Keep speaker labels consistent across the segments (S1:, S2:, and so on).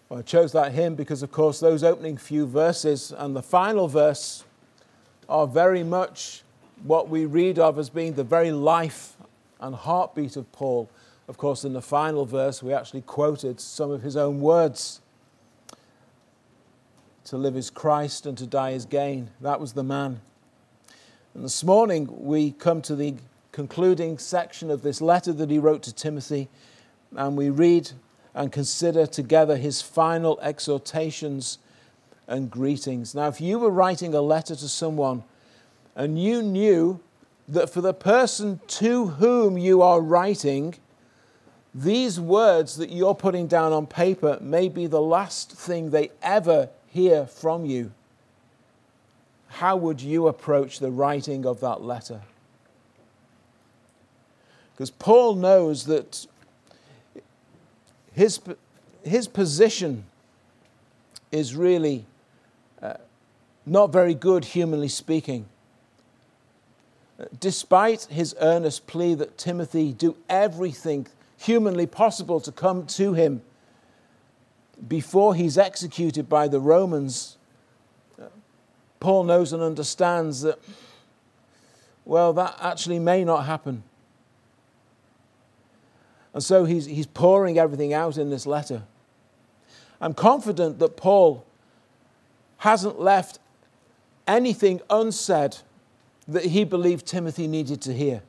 S1: Well, I chose that hymn because, of course, those opening few verses and the final verse are very much what we read of as being the very life and heartbeat of Paul. Of course, in the final verse, we actually quoted some of his own words. To live is Christ and to die is gain. That was the man. And this morning, we come to the concluding section of this letter that he wrote to Timothy, and we read and consider together his final exhortations and greetings. Now, if you were writing a letter to someone and you knew that for the person to whom you are writing, these words that you're putting down on paper may be the last thing they ever hear from you, how would you approach the writing of that letter? Because Paul knows that his position is really not very good, humanly speaking. Despite his earnest plea that Timothy do everything humanly possible to come to him before he's executed by the Romans, Paul knows and understands that, well, that actually may not happen. And so he's pouring everything out in this letter. I'm confident that Paul hasn't left anything unsaid that he believed Timothy needed to hear.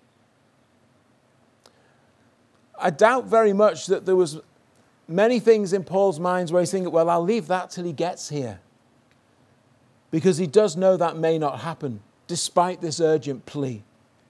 S1: I doubt very much that there was many things in Paul's mind where he's thinking, well, I'll leave that till he gets here. Because he does know that may not happen, despite this urgent plea.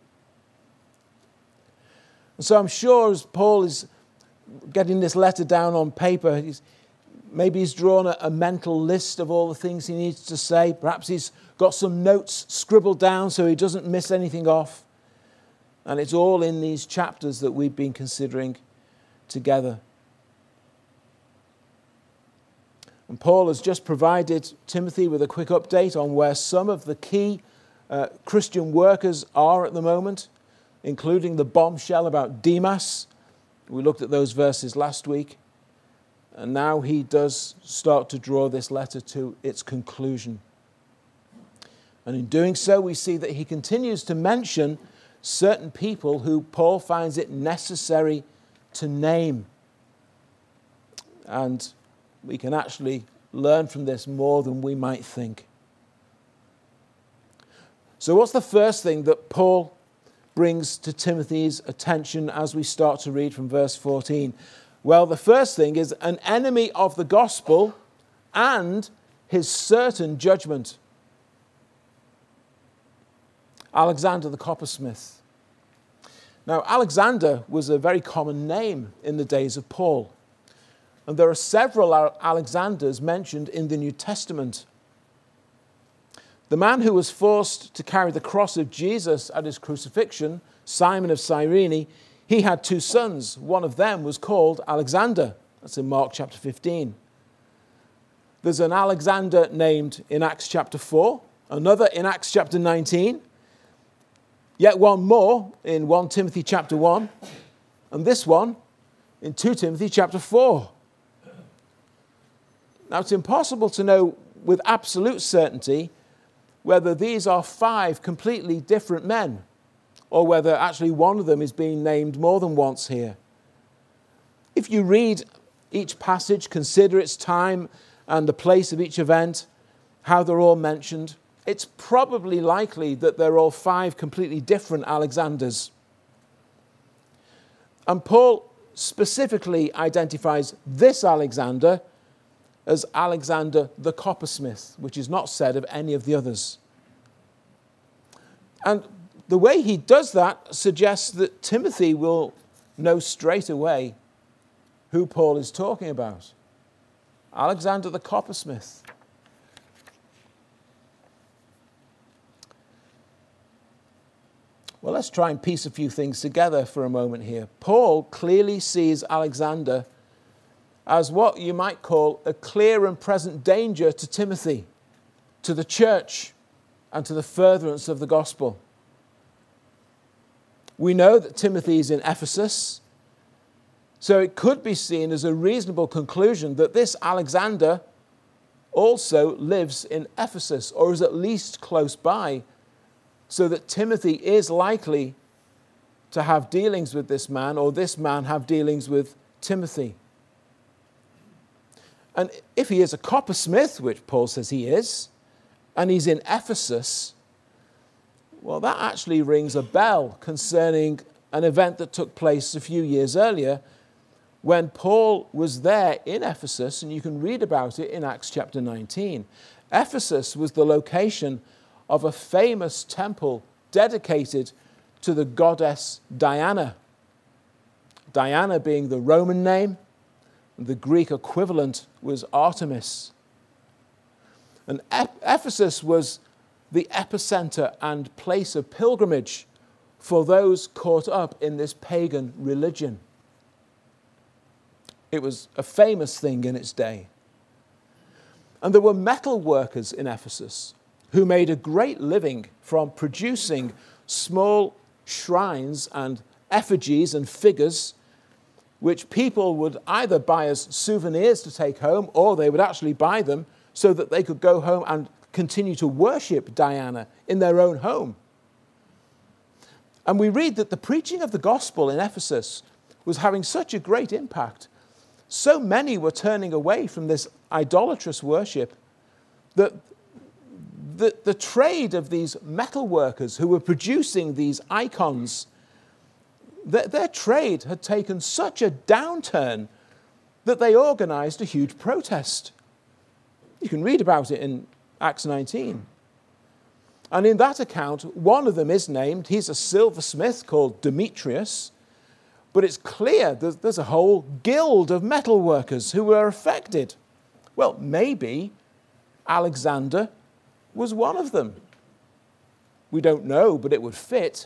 S1: And so I'm sure as Paul is getting this letter down on paper, maybe he's drawn a mental list of all the things he needs to say. Perhaps he's got some notes scribbled down so he doesn't miss anything off. And it's all in these chapters that we've been considering together. And Paul has just provided Timothy with a quick update on where some of the key Christian workers are at the moment, including the bombshell about Demas. We looked at those verses last week. And now he does start to draw this letter to its conclusion. And in doing so, we see that he continues to mention certain people who Paul finds it necessary to name. And we can actually learn from this more than we might think. So what's the first thing that Paul brings to Timothy's attention as we start to read from verse 14? Well, the first thing is an enemy of the gospel and his certain judgment. Alexander the coppersmith. Now, Alexander was a very common name in the days of Paul. And there are several Alexanders mentioned in the New Testament. The man who was forced to carry the cross of Jesus at his crucifixion, Simon of Cyrene, he had two sons. One of them was called Alexander. That's in Mark chapter 15. There's an Alexander named in Acts chapter 4, another in Acts chapter 19, yet one more in 1 Timothy chapter 1, and this one in 2 Timothy chapter 4. Now, it's impossible to know with absolute certainty whether these are 5 completely different men, or whether actually one of them is being named more than once here. If you read each passage, consider its time and the place of each event, how they're all mentioned, it's probably likely that they're all 5 completely different Alexanders. And Paul specifically identifies this Alexander as Alexander the coppersmith, which is not said of any of the others. And the way he does that suggests that Timothy will know straight away who Paul is talking about. Alexander the coppersmith. Well, let's try and piece a few things together for a moment here. Paul clearly sees Alexander as what you might call a clear and present danger to Timothy, to the church, and to the furtherance of the gospel. We know that Timothy is in Ephesus. So it could be seen as a reasonable conclusion that this Alexander also lives in Ephesus, or is at least close by, so that Timothy is likely to have dealings with this man, or this man have dealings with Timothy. And if he is a coppersmith, which Paul says he is, and he's in Ephesus, well, that actually rings a bell concerning an event that took place a few years earlier when Paul was there in Ephesus, and you can read about it in Acts chapter 19. Ephesus was the location of a famous temple dedicated to the goddess Diana. Diana being the Roman name, the Greek equivalent was Artemis. And Ephesus was the epicenter and place of pilgrimage for those caught up in this pagan religion. It was a famous thing in its day. And there were metal workers in Ephesus who made a great living from producing small shrines and effigies and figures which people would either buy as souvenirs to take home, or they would actually buy them so that they could go home and continue to worship Diana in their own home. And we read that the preaching of the gospel in Ephesus was having such a great impact. So many were turning away from this idolatrous worship that the trade of these metal workers who were producing these icons, their trade had taken such a downturn that they organized a huge protest. You can read about it in Acts 19. And in that account, one of them is named. He's a silversmith called Demetrius. But it's clear there's a whole guild of metal workers who were affected. Well, maybe Alexander was one of them. We don't know, but it would fit.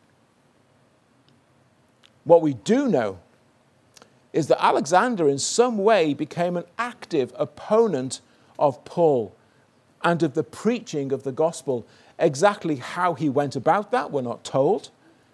S1: What we do know is that Alexander in some way became an active opponent of Paul and of the preaching of the gospel. Exactly how he went about that, we're not told.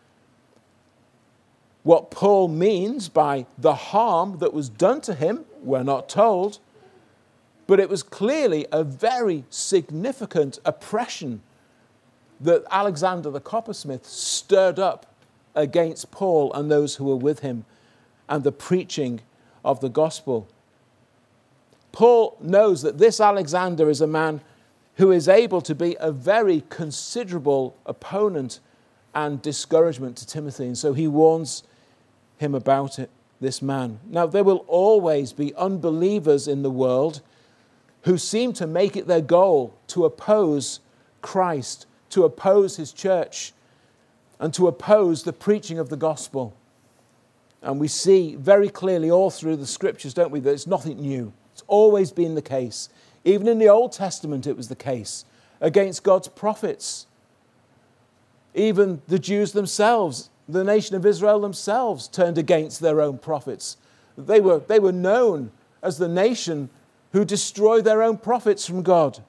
S1: What Paul means by the harm that was done to him, we're not told. But it was clearly a very significant oppression that Alexander the coppersmith stirred up against Paul and those who were with him and the preaching of the gospel. Paul knows that this Alexander is a man who is able to be a very considerable opponent and discouragement to Timothy. And so he warns him about it, this man. Now, there will always be unbelievers in the world who seem to make it their goal to oppose Christ, to oppose his church, and to oppose the preaching of the gospel. And we see very clearly all through the scriptures, don't we, that it's nothing new. It's always been the case. Even in the Old Testament, it was the case against God's prophets. Even the Jews themselves, the nation of Israel themselves, turned against their own prophets. They were known as the nation who destroyed their own prophets from God.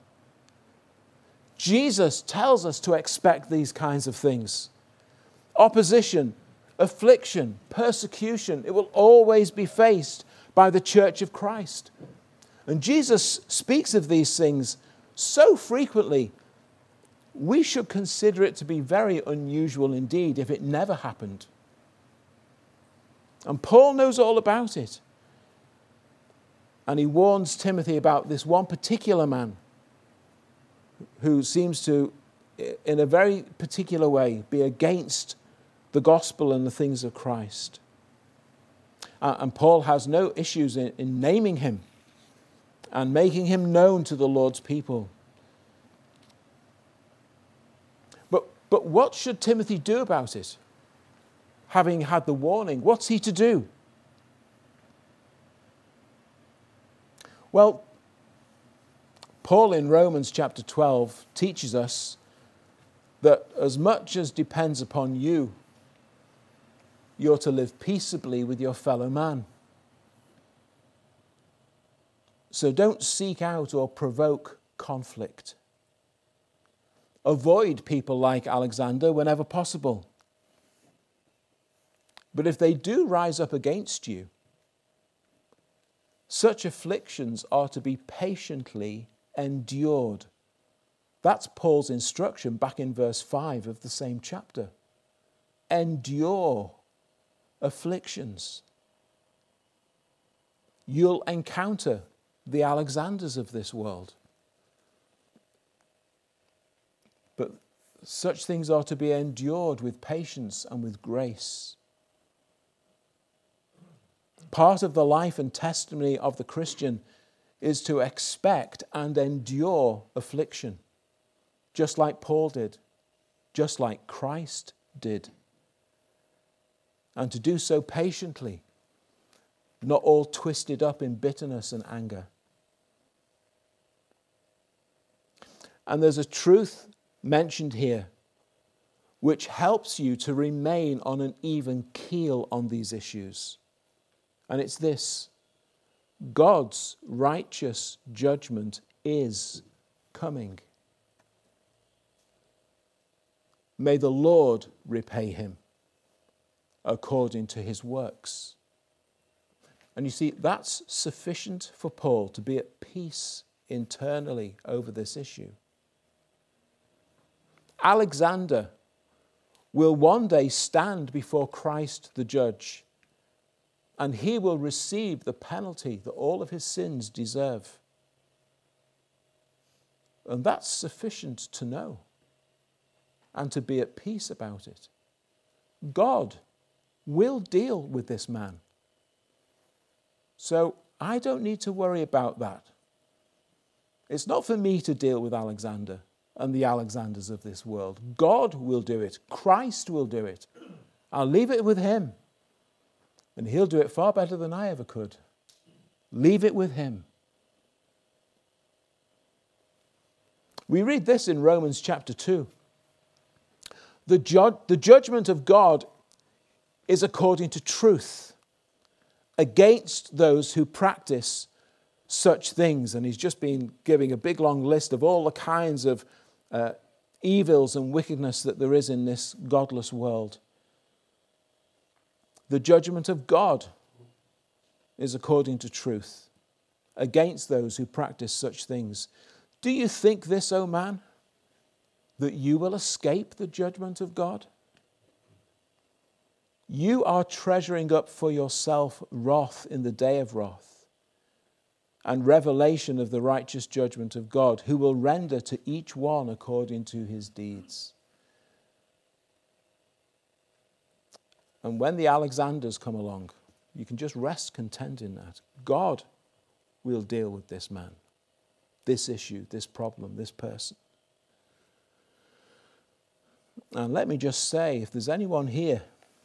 S1: Jesus tells us to expect these kinds of things. Opposition, affliction, persecution, it will always be faced by the church of Christ. And Jesus speaks of these things so frequently, we should consider it to be very unusual indeed if it never happened. And Paul knows all about it. And he warns Timothy about this one particular man who seems to, in a very particular way, be against the gospel and the things of Christ. And Paul has no issues in naming him and making him known to the Lord's people. But what should Timothy do about it? Having had the warning, what's he to do? Well, Paul in Romans chapter 12 teaches us that as much as depends upon you, you're to live peaceably with your fellow man. So don't seek out or provoke conflict. Avoid people like Alexander whenever possible. But if they do rise up against you, such afflictions are to be patiently endured. That's Paul's instruction back in verse 5 of the same chapter. Endure afflictions. You'll encounter the Alexanders of this world. But such things are to be endured with patience and with grace. Part of the life and testimony of the Christian is to expect and endure affliction, just like Paul did, just like Christ did. And to do so patiently, not all twisted up in bitterness and anger. And there's a truth mentioned here which helps you to remain on an even keel on these issues. And it's this: God's righteous judgment is coming. May the Lord repay him according to his works. And you see, that's sufficient for Paul to be at peace internally over this issue. Alexander will one day stand before Christ the judge, and he will receive the penalty that all of his sins deserve. And that's sufficient to know and to be at peace about it. God will deal with this man. So I don't need to worry about that. It's not for me to deal with Alexander and the Alexanders of this world. God will do it. Christ will do it. I'll leave it with him. And he'll do it far better than I ever could. Leave it with him. We read this in Romans chapter 2. The judgment of God is according to truth against those who practice such things. And he's just been giving a big long list of all the kinds of evils and wickedness that there is in this godless world. The judgment of God is according to truth against those who practice such things. Do you think this, O man, that you will escape the judgment of God? You are treasuring up for yourself wrath in the day of wrath and revelation of the righteous judgment of God, who will render to each one according to his deeds. And when the Alexanders come along, you can just rest content in that. God will deal with this man, this issue, this problem, this person. And let me just say, if there's anyone here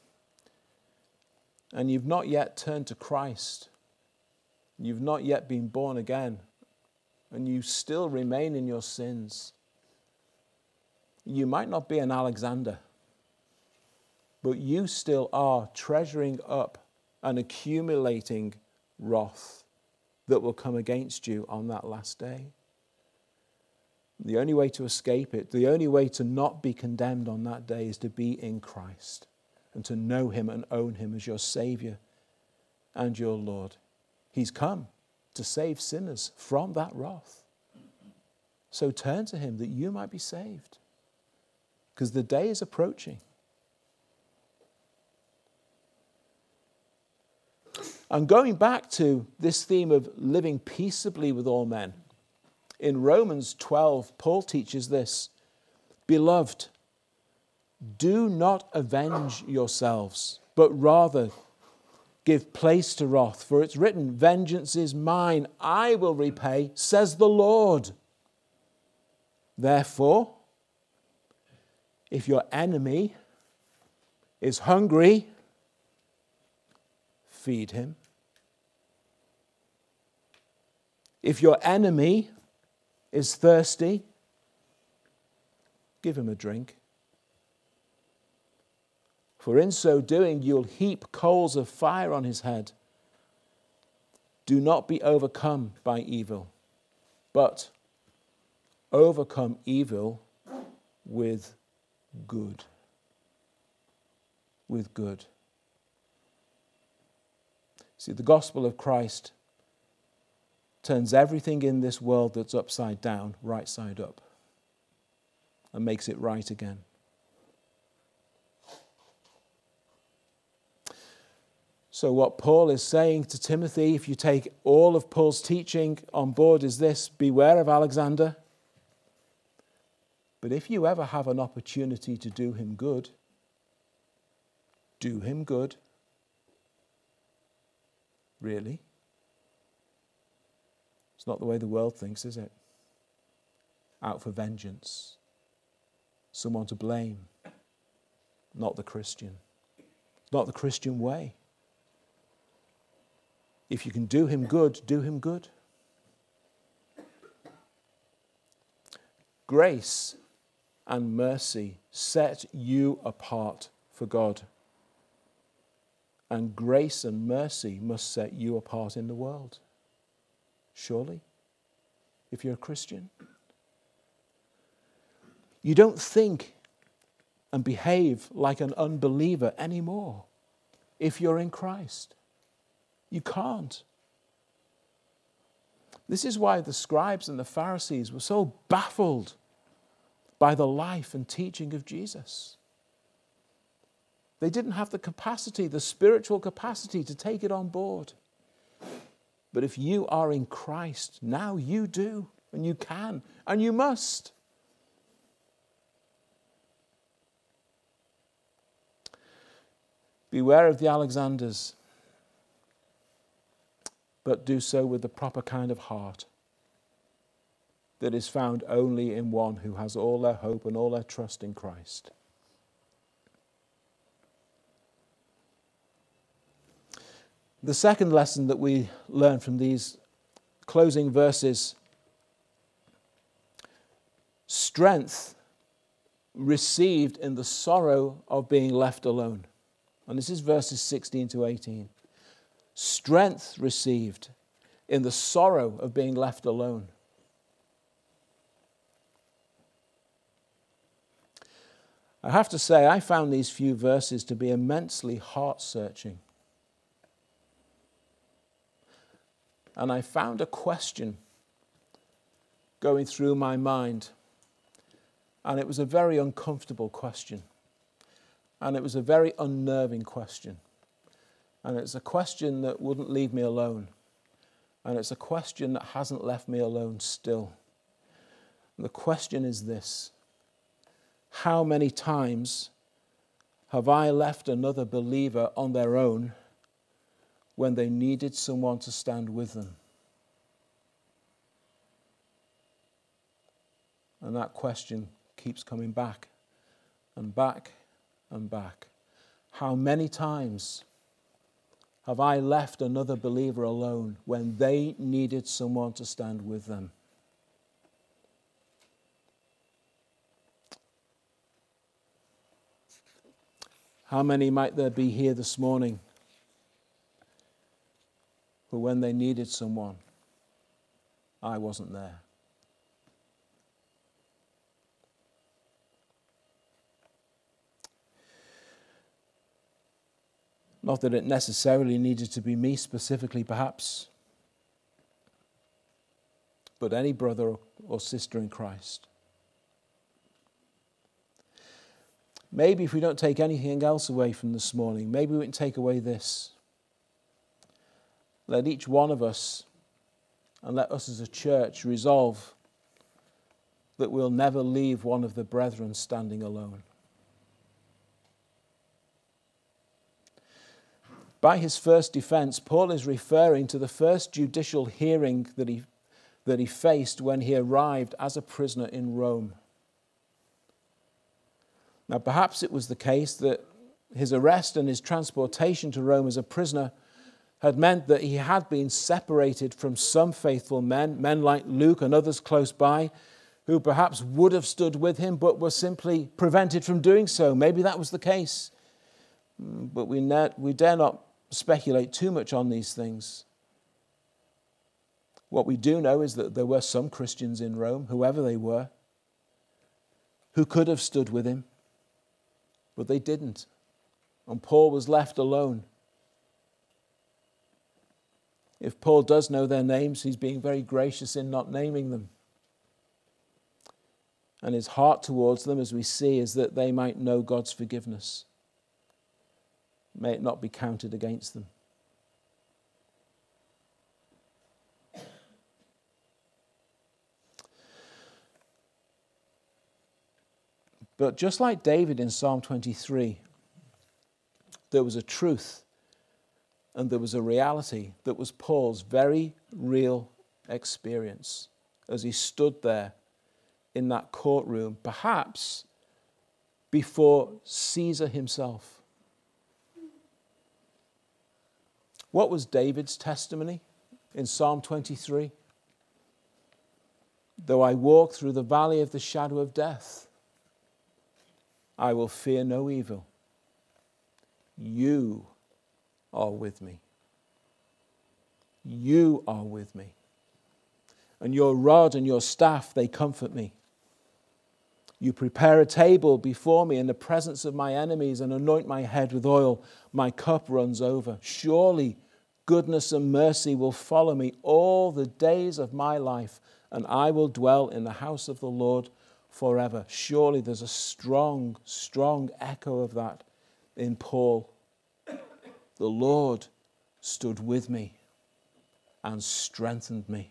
S1: and you've not yet turned to Christ, you've not yet been born again, and you still remain in your sins, you might not be an Alexander, but you still are treasuring up and accumulating wrath that will come against you on that last day. The only way to escape it, the only way to not be condemned on that day, is to be in Christ and to know him and own him as your Savior and your Lord. He's come to save sinners from that wrath. So turn to him that you might be saved, because the day is approaching. And going back to this theme of living peaceably with all men, in Romans 12, Paul teaches this: Beloved, do not avenge yourselves, but rather give place to wrath. For it's written, vengeance is mine, I will repay, says the Lord. Therefore, if your enemy is hungry, feed him. If your enemy is thirsty, give him a drink. For in so doing, you'll heap coals of fire on his head. Do not be overcome by evil, but overcome evil with good. With good. See, the gospel of Christ turns everything in this world that's upside down right side up and makes it right again. So what Paul is saying to Timothy, if you take all of Paul's teaching on board, is this: beware of Alexander. But if you ever have an opportunity to do him good, do him good. Really? It's not the way the world thinks, is it? Out for vengeance. Someone to blame. Not the Christian. Not the Christian way. If you can do him good, do him good. Grace and mercy set you apart for God. And grace and mercy must set you apart in the world. Surely, if you're a Christian. You don't think and behave like an unbeliever anymore if you're in Christ. You can't. This is why the scribes and the Pharisees were so baffled by the life and teaching of Jesus. They didn't have the capacity, the spiritual capacity to take it on board. But if you are in Christ, now you do, and you can, and you must. Beware of the Alexanders, but do so with the proper kind of heart that is found only in one who has all their hope and all their trust in Christ. The second lesson that we learn from these closing verses: strength received in the sorrow of being left alone. And this is verses 16 to 18. Strength received in the sorrow of being left alone. I have to say, I found these few verses to be immensely heart-searching. And I found a question going through my mind. And it was a very uncomfortable question. And it was a very unnerving question. And it's a question that wouldn't leave me alone. And it's a question that hasn't left me alone still. And the question is this: how many times have I left another believer on their own when they needed someone to stand with them? And that question keeps coming back and back and back. How many times have I left another believer alone when they needed someone to stand with them? How many might there be here this morning who, when they needed someone, I wasn't there? Not that it necessarily needed to be me specifically, perhaps, but any brother or sister in Christ. Maybe if we don't take anything else away from this morning, maybe we can take away this. Let each one of us, and let us as a church, resolve that we'll never leave one of the brethren standing alone. By his first defense, Paul is referring to the first judicial hearing that he faced when he arrived as a prisoner in Rome. Now, perhaps it was the case that his arrest and his transportation to Rome as a prisoner had meant that he had been separated from some faithful men like Luke and others close by, who perhaps would have stood with him but were simply prevented from doing so. Maybe that was the case. But we dare not speculate too much on these things. What we do know is that there were some Christians in Rome, whoever they were, who could have stood with him, but they didn't. And Paul was left alone. If Paul does know their names, he's being very gracious in not naming them. And his heart towards them, as we see, is that they might know God's forgiveness. May it not be counted against them. But just like David in Psalm 23, there was a truth and there was a reality that was Paul's very real experience as he stood there in that courtroom, perhaps before Caesar himself. What was David's testimony in Psalm 23? Though I walk through the valley of the shadow of death, I will fear no evil. You are with me. You are with me. And your rod and your staff, they comfort me. You prepare a table before me in the presence of my enemies and anoint my head with oil. My cup runs over. Surely goodness and mercy will follow me all the days of my life, and I will dwell in the house of the Lord forever. Surely there's a strong, strong echo of that in Paul. The Lord stood with me and strengthened me.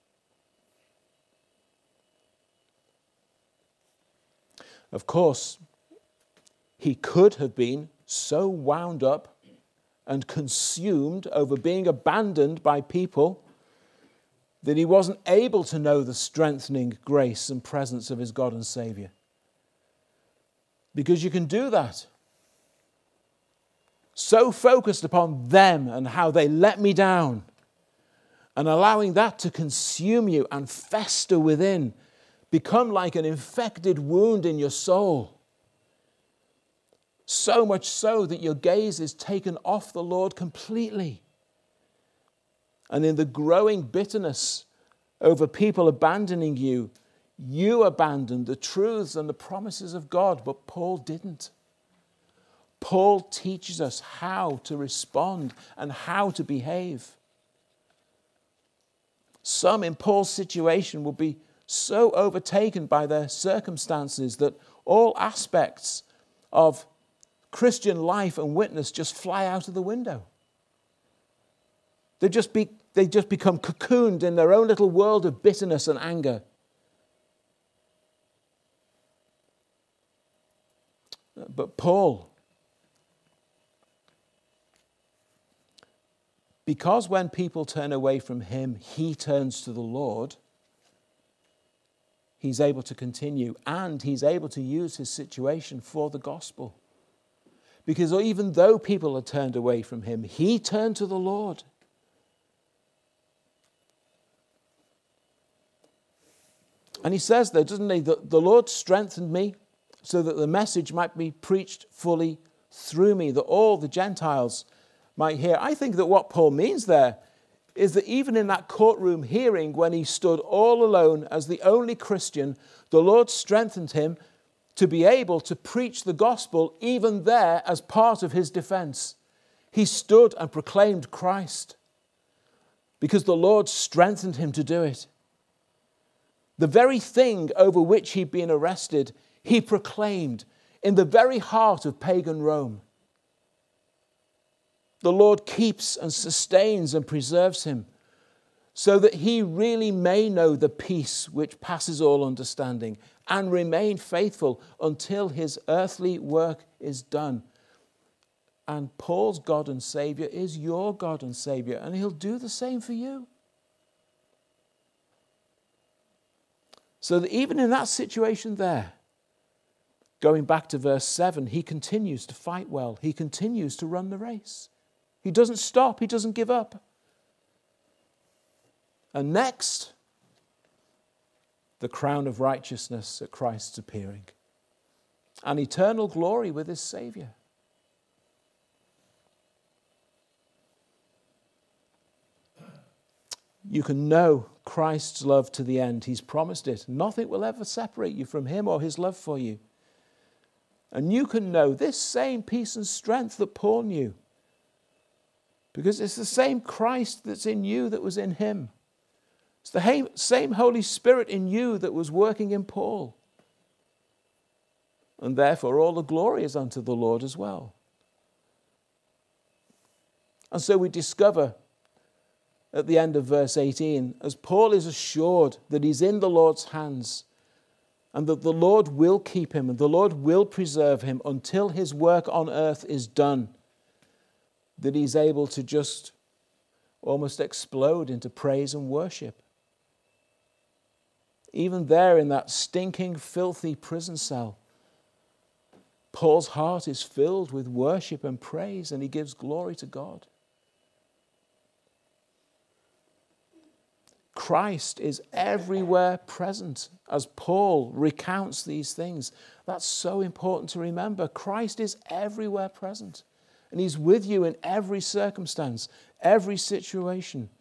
S1: Of course, he could have been so wound up and consumed over being abandoned by people that he wasn't able to know the strengthening grace and presence of his God and Savior. Because you can do that. So focused upon them and how they let me down, and allowing that to consume you and fester within, become like an infected wound in your soul. So much so that your gaze is taken off the Lord completely. And in the growing bitterness over people abandoning you, you abandoned the truths and the promises of God, but Paul didn't. Paul teaches us how to respond and how to behave. Some in Paul's situation will be so overtaken by their circumstances that all aspects of Christian life and witness just fly out of the window. They just become cocooned in their own little world of bitterness and anger. But Paul, because when people turn away from him, he turns to the Lord, he's able to continue, and he's able to use his situation for the gospel. Because even though people had turned away from him, he turned to the Lord. And he says there, doesn't he, that the Lord strengthened me so that the message might be preached fully through me, that all the Gentiles might hear. I think that what Paul means there is that even in that courtroom hearing, when he stood all alone as the only Christian, the Lord strengthened him to be able to preach the gospel even there as part of his defense. He stood and proclaimed Christ because the Lord strengthened him to do it. The very thing over which he'd been arrested, he proclaimed in the very heart of pagan Rome. The Lord keeps and sustains and preserves him so that he really may know the peace which passes all understanding and remain faithful until his earthly work is done. And Paul's God and Savior is your God and Savior, and he'll do the same for you. So that even in that situation there, going back to verse 7, he continues to fight well. He continues to run the race. He doesn't stop. He doesn't give up. And next, the crown of righteousness at Christ's appearing. And eternal glory with his Savior. You can know Christ's love to the end. He's promised it. Nothing will ever separate you from him or his love for you. And you can know this same peace and strength that Paul knew. Because it's the same Christ that's in you that was in him. It's the same Holy Spirit in you that was working in Paul. And therefore all the glory is unto the Lord as well. And so we discover at the end of verse 18, as Paul is assured that he's in the Lord's hands and that the Lord will keep him and the Lord will preserve him until his work on earth is done, that he's able to just almost explode into praise and worship. Even there in that stinking, filthy prison cell, Paul's heart is filled with worship and praise, and he gives glory to God. Christ is everywhere present as Paul recounts these things. That's so important to remember. Christ is everywhere present, and he's with you in every circumstance, every situation.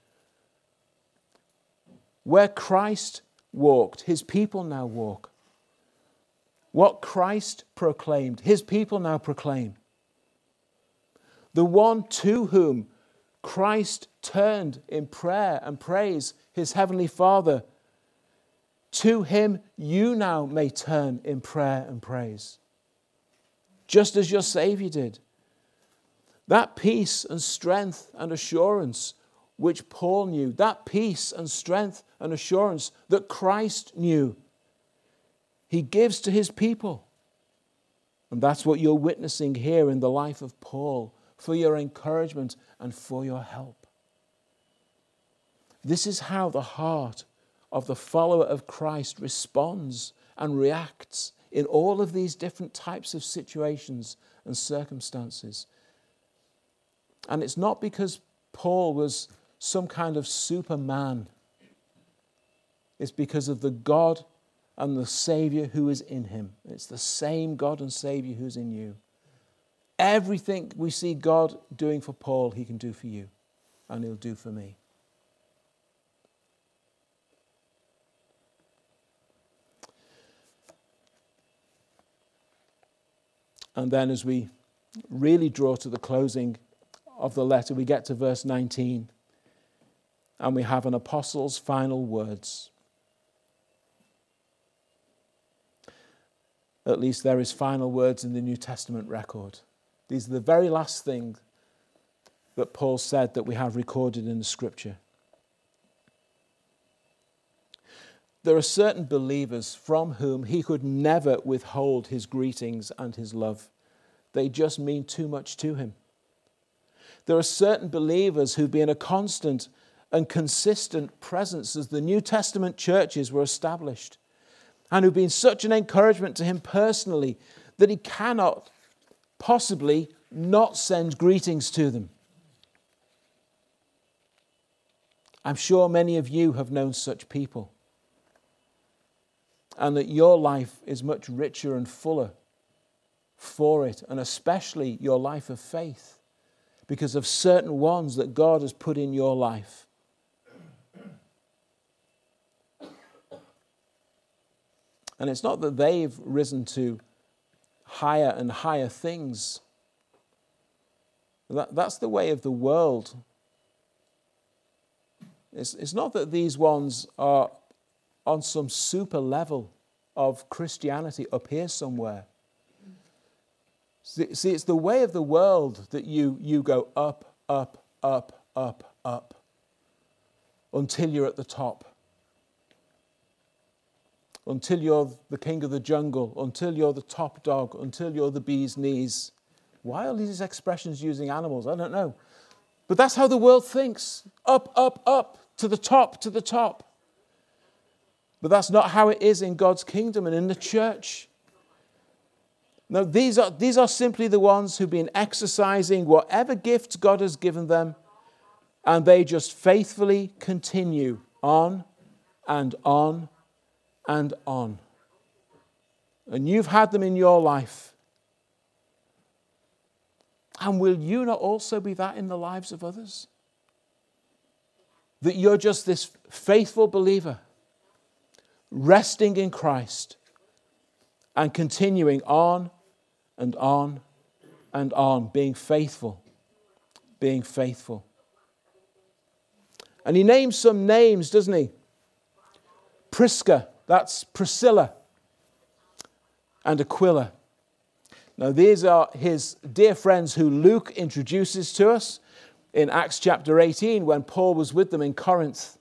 S1: Where Christ walked, his people now walk. What Christ proclaimed, his people now proclaim. The one to whom Christ turned in prayer and praise, his heavenly Father, to him you now may turn in prayer and praise, just as your Savior did. That peace and strength and assurance which Paul knew, that peace and strength and assurance that Christ knew, he gives to his people. And that's what you're witnessing here in the life of Paul, for your encouragement and for your help. This is how the heart of the follower of Christ responds and reacts in all of these different types of situations and circumstances. And it's not because Paul was some kind of superman. It's because of the God and the Savior who is in him. It's the same God and Savior who's in you. Everything we see God doing for Paul, he can do for you, and he'll do for me. And then as we really draw to the closing of the letter, we get to verse 19, and we have an apostle's final words. At least there is final words in the New Testament record. These are the very last thing that Paul said that we have recorded in the Scripture. There are certain believers from whom he could never withhold his greetings and his love. They just mean too much to him. There are certain believers who've been a constant and consistent presence as the New Testament churches were established, and who've been such an encouragement to him personally that he cannot possibly not send greetings to them. I'm sure many of you have known such people, and that your life is much richer and fuller for it, and especially your life of faith, because of certain ones that God has put in your life. And it's not that they've risen to higher and higher things. That's the way of the world. It's not that these ones are on some super level of Christianity up here somewhere. See, it's the way of the world that you go up, up, up, up, up, until you're at the top. Until you're the king of the jungle, until you're the top dog, until you're the bee's knees. Why are these expressions using animals? I don't know. But that's how the world thinks. Up, up, up, to the top, to the top. But that's not how it is in God's kingdom and in the church. No, these are simply the ones who've been exercising whatever gifts God has given them, and they just faithfully continue on and on and on. And you've had them in your life. And will you not also be that in the lives of others? That you're just this faithful believer, resting in Christ and continuing on and on and on, being faithful being faithful. And he names some names, doesn't he? Prisca, that's Priscilla, and Aquila. Now, these are his dear friends who Luke introduces to us in Acts chapter 18 when Paul was with them in Corinth.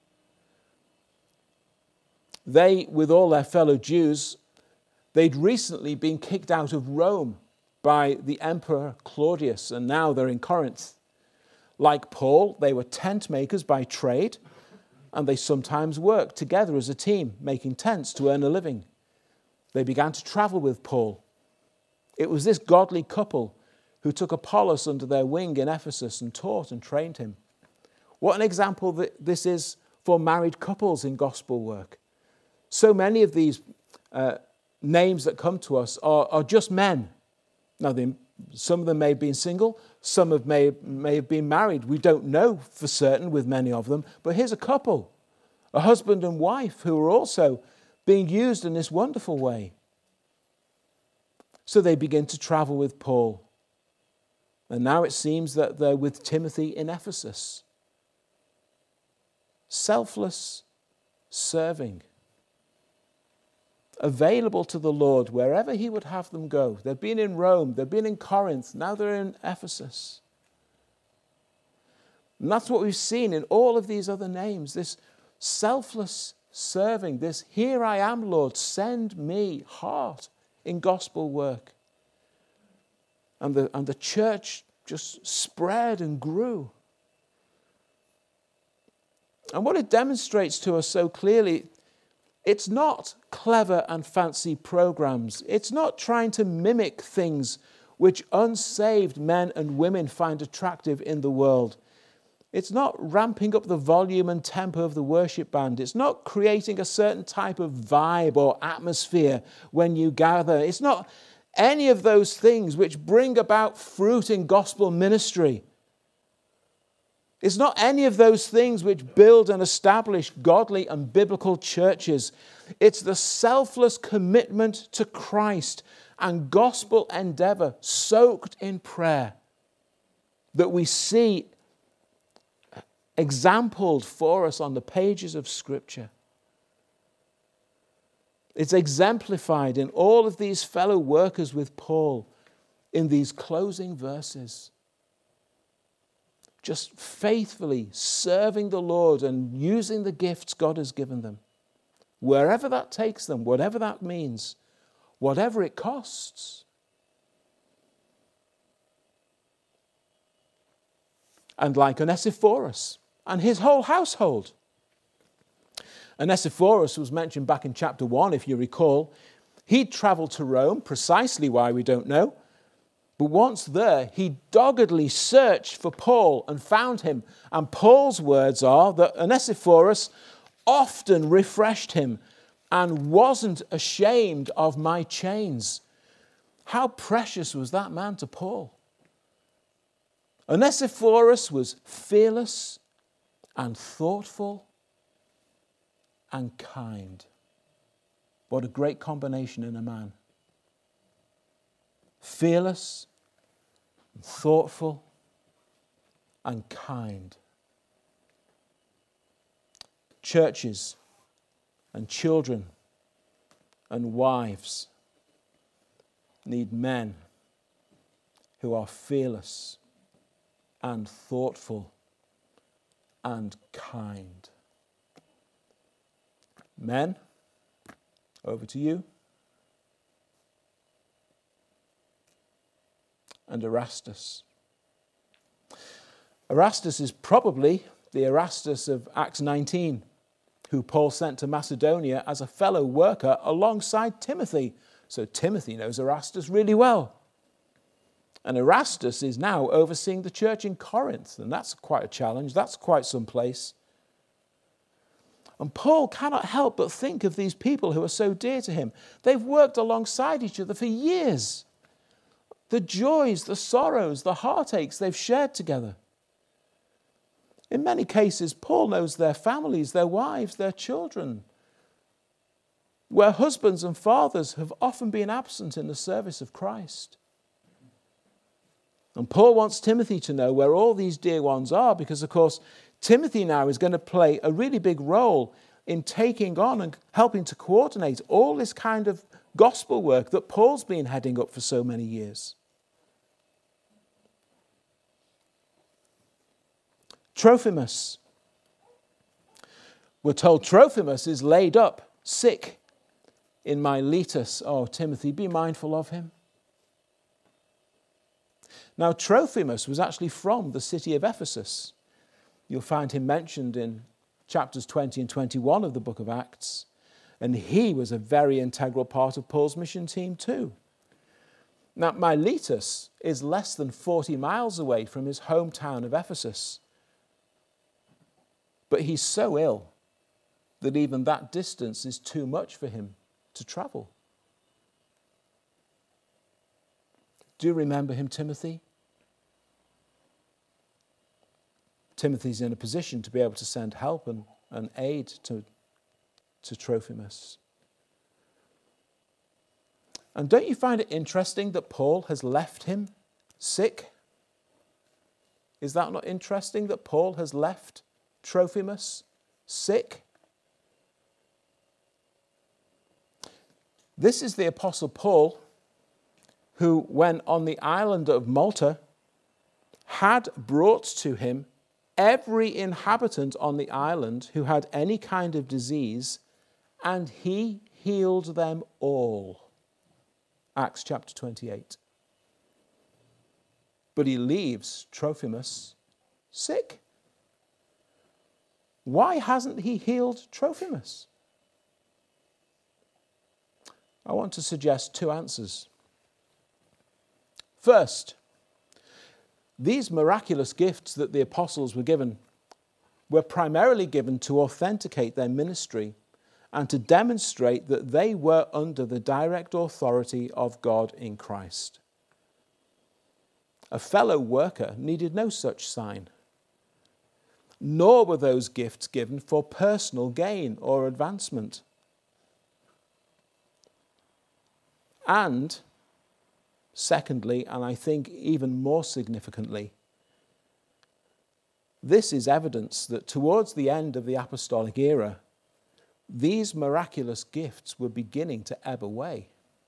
S1: They, with all their fellow Jews, they'd recently been kicked out of Rome by the Emperor Claudius, and now they're in Corinth. Like Paul, they were tent makers by trade, and they sometimes worked together as a team, making tents to earn a living. They began to travel with Paul. It was this godly couple who took Apollos under their wing in Ephesus and taught and trained him. What an example that this is for married couples in gospel work. So many of these names that come to us are just men. Now, some of them may have been single, some may have been married. We don't know for certain with many of them, but here's a couple, a husband and wife who are also being used in this wonderful way. So they begin to travel with Paul. And now it seems that they're with Timothy in Ephesus. Selfless serving. Available to the Lord wherever he would have them go. They've been in Rome, they've been in Corinth, now they're in Ephesus. And that's what we've seen in all of these other names, this selfless serving, this "here I am, Lord, send me" heart in gospel work. And the church just spread and grew. And what it demonstrates to us so clearly, it's not clever and fancy programs. It's not trying to mimic things which unsaved men and women find attractive in the world. It's not ramping up the volume and tempo of the worship band. It's not creating a certain type of vibe or atmosphere when you gather. It's not any of those things which bring about fruit in gospel ministry. It's not any of those things which build and establish godly and biblical churches. It's the selfless commitment to Christ and gospel endeavor soaked in prayer that we see exampled for us on the pages of Scripture. It's exemplified in all of these fellow workers with Paul in these closing verses. Just faithfully serving the Lord and using the gifts God has given them. Wherever that takes them, whatever that means, whatever it costs. And like Onesiphorus and his whole household. Onesiphorus was mentioned back in chapter 1, if you recall. He'd traveled to Rome, precisely why we don't know. But once there, he doggedly searched for Paul and found him. And Paul's words are that Onesiphorus often refreshed him and wasn't ashamed of my chains. How precious was that man to Paul? Onesiphorus was fearless and thoughtful and kind. What a great combination in a man. Fearless, thoughtful, and kind. Churches and children and wives need men who are fearless and thoughtful and kind. Men, over to you. And Erastus. Erastus is probably the Erastus of Acts 19, who Paul sent to Macedonia as a fellow worker alongside Timothy. So Timothy knows Erastus really well. And Erastus is now overseeing the church in Corinth, and that's quite a challenge. That's quite some place. And Paul cannot help but think of these people who are so dear to him. They've worked alongside each other for years. The joys, the sorrows, the heartaches they've shared together. In many cases, Paul knows their families, their wives, their children, where husbands and fathers have often been absent in the service of Christ. And Paul wants Timothy to know where all these dear ones are, because, of course, Timothy now is going to play a really big role in taking on and helping to coordinate all this kind of gospel work that Paul's been heading up for so many years. Trophimus. We're told Trophimus is laid up sick in Miletus. Oh, Timothy, be mindful of him. Now, Trophimus was actually from the city of Ephesus. You'll find him mentioned in chapters 20 and 21 of the book of Acts. And he was a very integral part of Paul's mission team too. Now, Miletus is less than 40 miles away from his hometown of Ephesus. But he's so ill that even that distance is too much for him to travel. Do you remember him, Timothy? Timothy's in a position to be able to send help and aid to Trophimus. And don't you find it interesting that Paul has left him sick? Is that not interesting that Paul has left Trophimus sick? This is the Apostle Paul who, when on the island of Malta, had brought to him every inhabitant on the island who had any kind of disease, and he healed them all. Acts chapter 28. But he leaves Trophimus sick. Why hasn't he healed Trophimus? I want to suggest two answers. First, these miraculous gifts that the apostles were given were primarily given to authenticate their ministry and to demonstrate that they were under the direct authority of God in Christ. A fellow worker needed no such sign, nor were those gifts given for personal gain or advancement. And secondly, and I think even more significantly, this is evidence that towards the end of the apostolic era, these miraculous gifts were beginning to ebb away.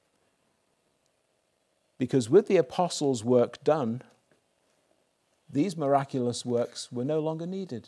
S1: Because with the apostles' work done, these miraculous works were no longer needed.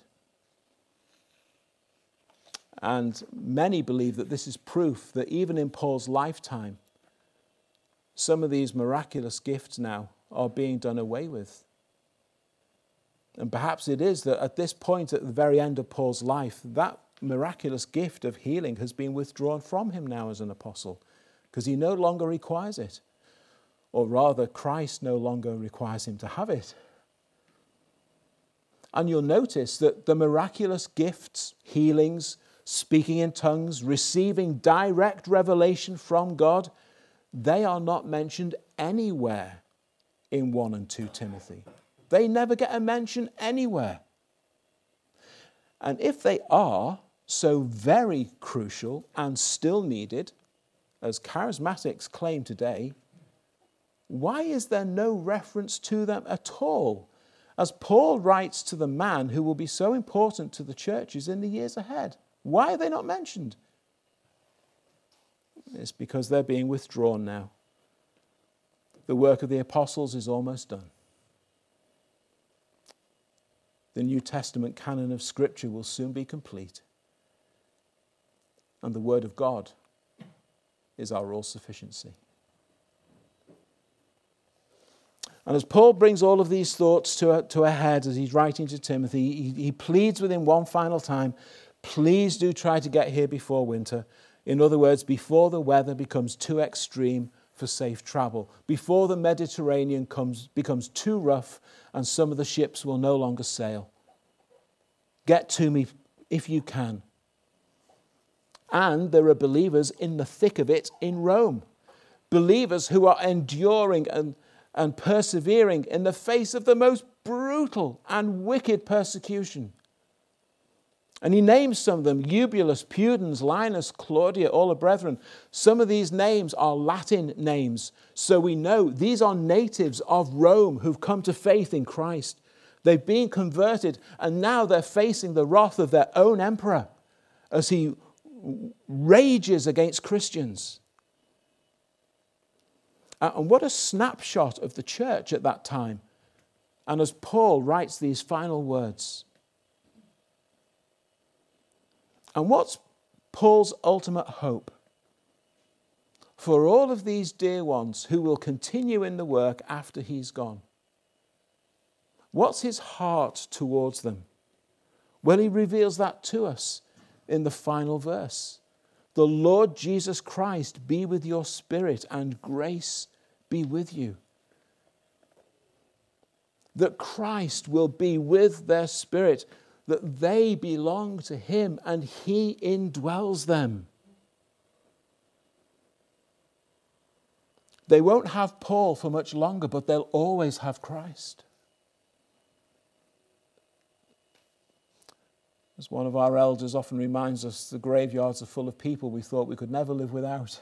S1: And many believe that this is proof that even in Paul's lifetime, some of these miraculous gifts now are being done away with. And perhaps it is that at this point, at the very end of Paul's life, that miraculous gift of healing has been withdrawn from him now as an apostle, because he no longer requires it. Or rather, Christ no longer requires him to have it. And you'll notice that the miraculous gifts, healings, speaking in tongues, receiving direct revelation from God, they are not mentioned anywhere in 1 and 2 Timothy. They never get a mention anywhere. And if they are so very crucial and still needed, as charismatics claim today, why is there no reference to them at all, as Paul writes to the man who will be so important to the churches in the years ahead? Why are they not mentioned? It's because they're being withdrawn now. The work of the apostles is almost done. The New Testament canon of Scripture will soon be complete. And the Word of God is our all-sufficiency. And as Paul brings all of these thoughts to a head as he's writing to Timothy, he pleads with him one final time, please do try to get here before winter. In other words, before the weather becomes too extreme for safe travel, before the Mediterranean becomes too rough and some of the ships will no longer sail. Get to me if you can. And there are believers in the thick of it in Rome. Believers who are enduring and persevering in the face of the most brutal and wicked persecution. And he names some of them: Eubulus, Pudens, Linus, Claudia, all the brethren. Some of these names are Latin names. So we know these are natives of Rome who've come to faith in Christ. They've been converted, and now they're facing the wrath of their own emperor as he rages against Christians. And what a snapshot of the church at that time. And as Paul writes these final words. And what's Paul's ultimate hope? For all of these dear ones who will continue in the work after he's gone. What's his heart towards them? Well, he reveals that to us in the final verse. The Lord Jesus Christ be with your spirit, and grace be with you. That Christ will be with their spirit, that they belong to him and he indwells them. They won't have Paul for much longer, but they'll always have Christ. As one of our elders often reminds us, the graveyards are full of people we thought we could never live without.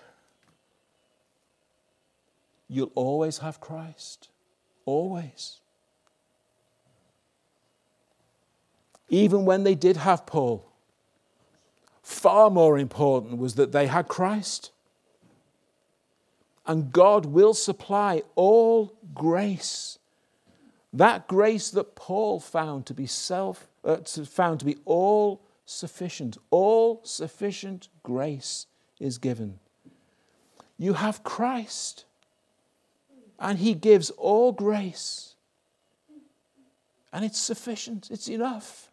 S1: You'll always have Christ. Always. Even when they did have Paul, far more important was that they had Christ. And God will supply all grace. That grace that Paul found to be all sufficient. All sufficient grace is given. You have Christ, and he gives all grace. And it's sufficient. It's enough.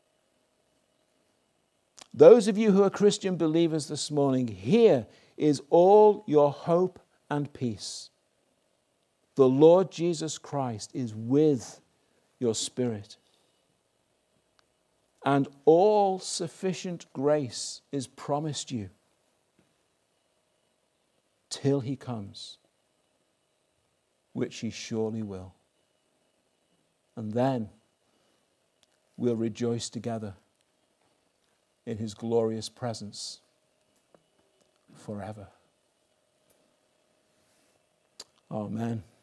S1: Those of you who are Christian believers this morning, here is all your hope and peace. The Lord Jesus Christ is with your spirit. And all sufficient grace is promised you till he comes, which he surely will. And then we'll rejoice together in his glorious presence forever. Amen.